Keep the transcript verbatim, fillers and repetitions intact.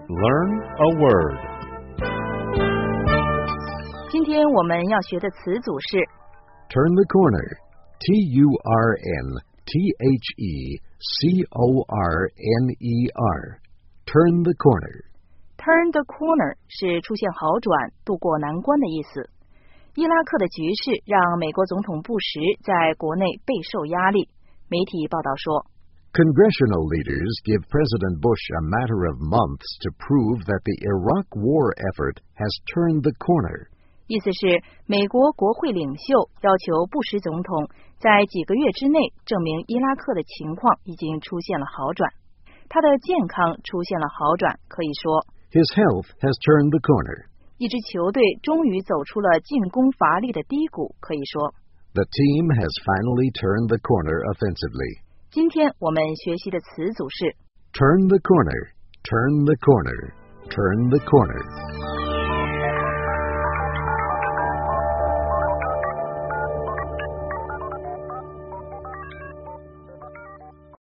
Learn a word. 今天我们要学的词组是 Turn the corner. T U R N T H E C O R N E R. Turn the corner. Turn the corner 是出现好转、渡过难关的意思。伊拉克的局势让美国总统布什在国内备受压力。媒体报道说 Congressional leaders give President Bush a matter of months to prove that the Iraq war effort has turned the corner. 意思是美国国会领袖要求布什总统在几个月之内证明伊拉克的情况已经出现了好转。他的健康出现了好转，可以说 His health has turned the corner. 一支球队终于走出了进攻乏力的低谷，可以说 The team has finally turned the corner offensively. 今天我们学习的词组是 Turn the corner, turn the corner, turn the corner.